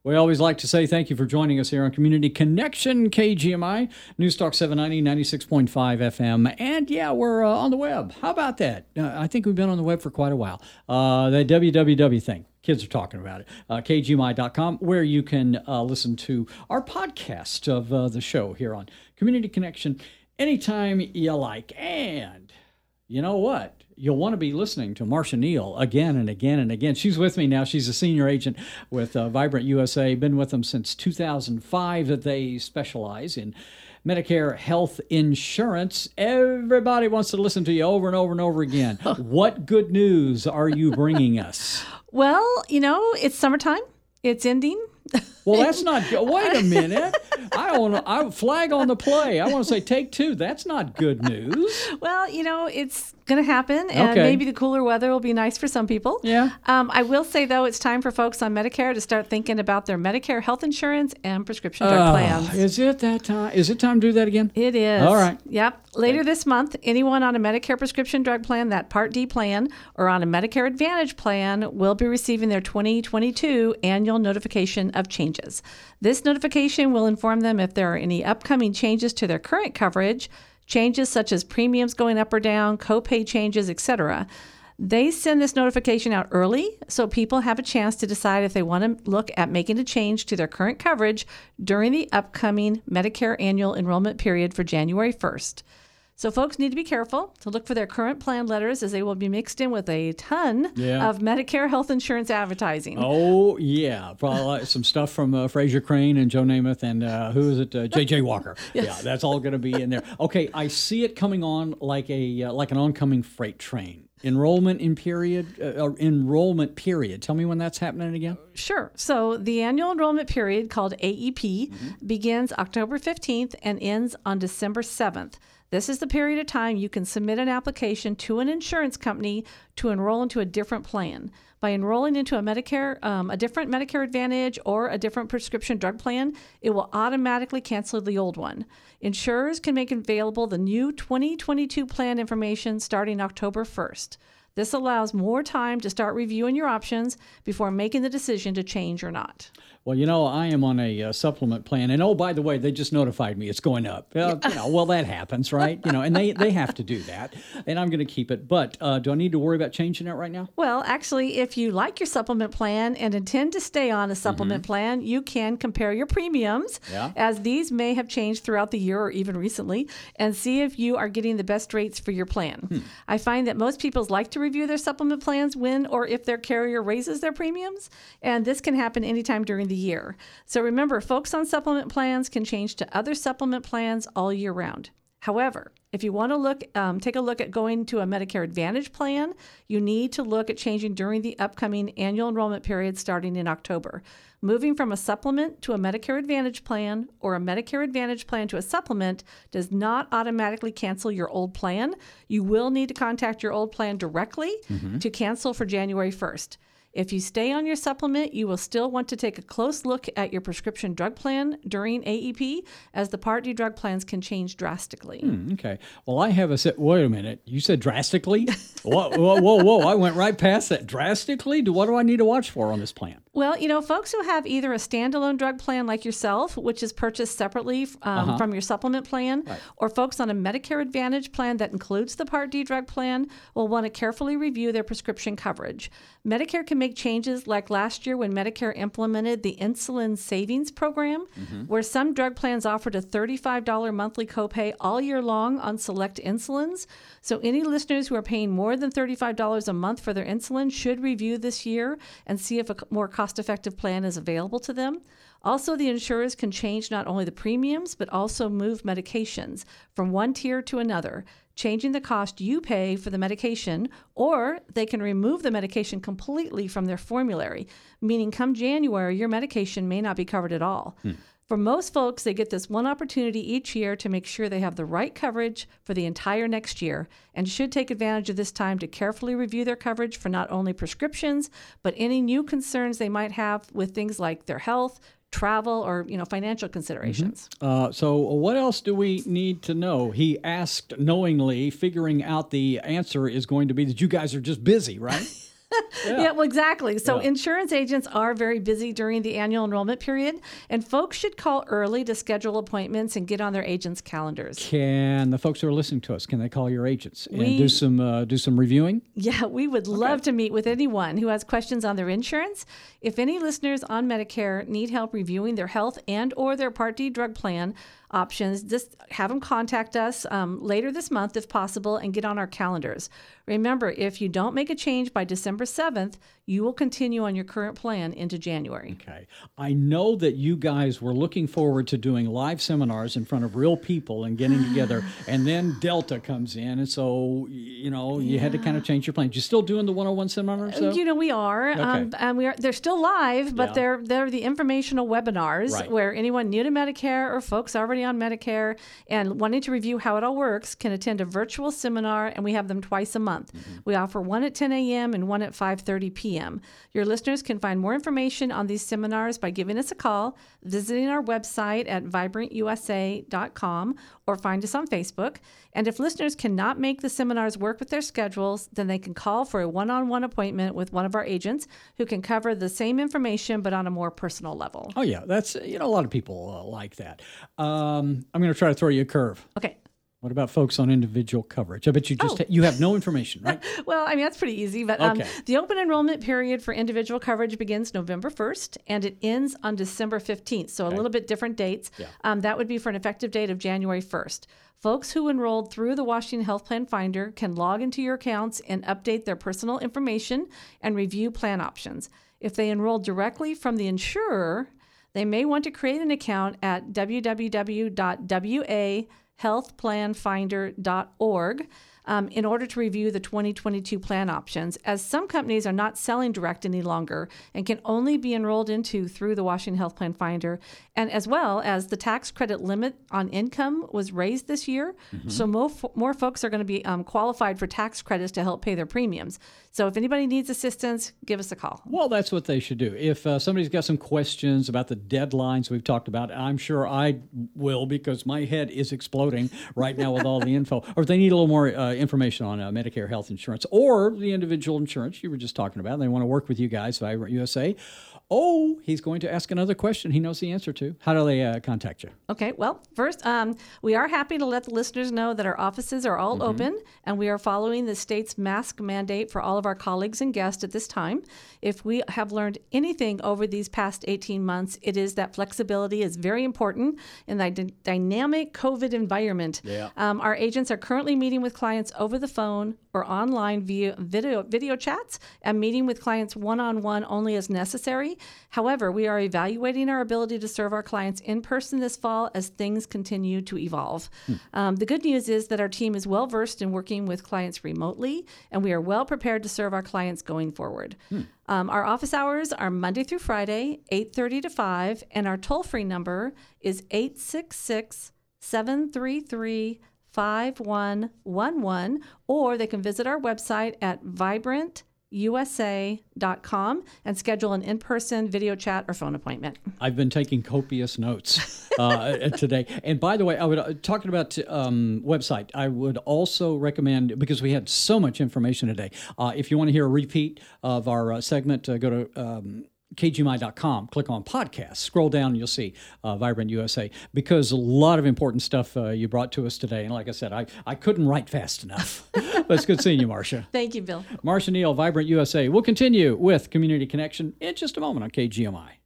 We always like to say thank you for joining us here on Community Connection, KGMI, News Talk 790, 96.5 FM. And yeah, we're on the web. How about that? I think we've been on the web for quite a while. The www thing. Kids are talking about it. KGMI.com, where you can listen to our podcast of the show here on Community Connection anytime you like. And you know what? You'll want to be listening to Marcia Neal again and again and again. She's with me now. She's a senior agent with Vibrant USA. Been with them since 2005. That they specialize in Medicare health insurance. Everybody wants to listen to you over and over and over again. What good news are you bringing us? Well, it's summertime. It's ending. Well, that's not good. Wait a minute. I flag on the play. I want to say take two. That's not good news. Well, it's going to happen, and maybe the cooler weather will be nice for some people. Yeah. I will say, though, it's time for folks on Medicare to start thinking about their Medicare health insurance and prescription drug plans. Is it that time? Is it time to do that again? It is. All right. Yep. Later this month, anyone on a Medicare prescription drug plan, that Part D plan, or on a Medicare Advantage plan will be receiving their 2022 annual notification of changes. This notification will inform them if there are any upcoming changes to their current coverage, changes such as premiums going up or down, copay changes, etc. They send this notification out early so people have a chance to decide if they want to look at making a change to their current coverage during the upcoming Medicare annual enrollment period for January 1st. So folks need to be careful to look for their current plan letters, as they will be mixed in with a ton of Medicare health insurance advertising. Oh, yeah. Probably like some stuff from Fraser Crane and Joe Namath and who is it? J.J. Walker. Yes. Yeah, that's all going to be in there. Okay, I see it coming on like an oncoming freight train. Enrollment period. Tell me when that's happening again. Sure. So the annual enrollment period, called AEP, begins October 15th and ends on December 7th. This is the period of time you can submit an application to an insurance company to enroll into a different plan. By enrolling into a different Medicare Advantage or a different prescription drug plan, it will automatically cancel the old one. Insurers can make available the new 2022 plan information starting October 1st. This allows more time to start reviewing your options before making the decision to change or not. Well, I am on a supplement plan. And, oh, by the way, they just notified me it's going up. Well, that happens, right? And they have to do that. And I'm going to keep it. But do I need to worry about changing it right now? Well, actually, if you like your supplement plan and intend to stay on a supplement plan, you can compare your premiums, as these may have changed throughout the year or even recently, and see if you are getting the best rates for your plan. I find that most people like to review their supplement plans when or if their carrier raises their premiums, and this can happen anytime during the year. So remember, folks on supplement plans can change to other supplement plans all year round. However, if you want to take a look at going to a Medicare Advantage plan, you need to look at changing during the upcoming annual enrollment period starting in October. Moving from a supplement to a Medicare Advantage plan or a Medicare Advantage plan to a supplement does not automatically cancel your old plan. You will need to contact your old plan directly to cancel for January 1st. If you stay on your supplement, you will still want to take a close look at your prescription drug plan during AEP, as the Part D drug plans can change drastically. Okay. Well, I have wait a minute. You said drastically? Whoa. I went right past that. Drastically? What do I need to watch for on this plan? Well, folks who have either a standalone drug plan like yourself, which is purchased separately from your supplement plan, or folks on a Medicare Advantage plan that includes the Part D drug plan, will want to carefully review their prescription coverage. Medicare can make changes like last year when Medicare implemented the Insulin Savings Program, where some drug plans offered a $35 monthly copay all year long on select insulins. So any listeners who are paying more than $35 a month for their insulin should review this year and see if a more cost-effective plan is available to them. Also, the insurers can change not only the premiums, but also move medications from one tier to another, changing the cost you pay for the medication, or they can remove the medication completely from their formulary, meaning come January, your medication may not be covered at all. For most folks, they get this one opportunity each year to make sure they have the right coverage for the entire next year, and should take advantage of this time to carefully review their coverage for not only prescriptions, but any new concerns they might have with things like their health, travel, or financial considerations. So what else do we need to know? He asked knowingly, figuring out the answer is going to be that you guys are just busy, right? Yeah, well, exactly. So insurance agents are very busy during the annual enrollment period, and folks should call early to schedule appointments and get on their agents' calendars. Can the folks who are listening to us, can they call your agents and do some reviewing? Yeah, we would love to meet with anyone who has questions on their insurance. If any listeners on Medicare need help reviewing their health and or their Part D drug plan options, just have them contact us later this month if possible and get on our calendars. Remember, if you don't make a change by December 7th, you will continue on your current plan into January. Okay. I know that you guys were looking forward to doing live seminars in front of real people and getting together, and then Delta comes in, and so, you had to kind of change your plans. You still doing the 101 seminars, though? We are. Okay. And they're still live, but they're the informational webinars where anyone new to Medicare or folks already on Medicare and wanting to review how it all works can attend a virtual seminar, and we have them twice a month. Mm-hmm. We offer one at 10 a.m. and one at 5:30 p.m. Your listeners can find more information on these seminars by giving us a call, visiting our website at vibrantusa.com, or find us on Facebook. And if listeners cannot make the seminars work with their schedules, then they can call for a one-on-one appointment with one of our agents who can cover the same information but on a more personal level. Oh, yeah. That's, a lot of people like that. I'm going to try to throw you a curve. Okay. What about folks on individual coverage? I bet you you have no information, right? Well, that's pretty easy. But the open enrollment period for individual coverage begins November 1st, and it ends on December 15th. So a little bit different dates. Yeah. That would be for an effective date of January 1st. Folks who enrolled through the Washington Health Plan Finder can log into your accounts and update their personal information and review plan options. If they enrolled directly from the insurer, they may want to create an account at www.wahealthplanfinder.org in order to review the 2022 plan options, as some companies are not selling direct any longer and can only be enrolled into through the Washington Health Plan Finder, and as well as the tax credit limit on income was raised this year. Mm-hmm. So more folks are going to be qualified for tax credits to help pay their premiums. So if anybody needs assistance, give us a call. Well, that's what they should do. If somebody's got some questions about the deadlines we've talked about, I'm sure I will, because my head is exploding right now with all the info. Or if they need a little more information on Medicare health insurance or the individual insurance you were just talking about, they want to work with you guys, Vibrant USA. Oh, he's going to ask another question he knows the answer to. How do they contact you? Okay, well, first, we are happy to let the listeners know that our offices are all open, and we are following the state's mask mandate for all of our colleagues and guests at this time. If we have learned anything over these past 18 months, it is that flexibility is very important in the dynamic COVID environment. Yeah. Our agents are currently meeting with clients over the phone or online via video chats and meeting with clients one-on-one only as necessary. However, we are evaluating our ability to serve our clients in person this fall as things continue to evolve. The good news is that our team is well-versed in working with clients remotely, and we are well prepared to serve our clients going forward. Our office hours are Monday through Friday, 8:30 to 5, and our toll-free number is 866-733-5111, or they can visit our website at vibrantusa.com and schedule an in-person video chat or phone appointment. I've been taking copious notes today. And by the way, I would talking about website, I would also recommend, because we had so much information today, if you want to hear a repeat of our segment, go to kgmi.com, click on podcast, scroll down and you'll see Vibrant USA, because a lot of important stuff you brought to us today. And like I said, I couldn't write fast enough. But it's good seeing you, Marcia. Thank you, Bill. Marcia Neal, Vibrant USA. We'll continue with Community Connection in just a moment on KGMI.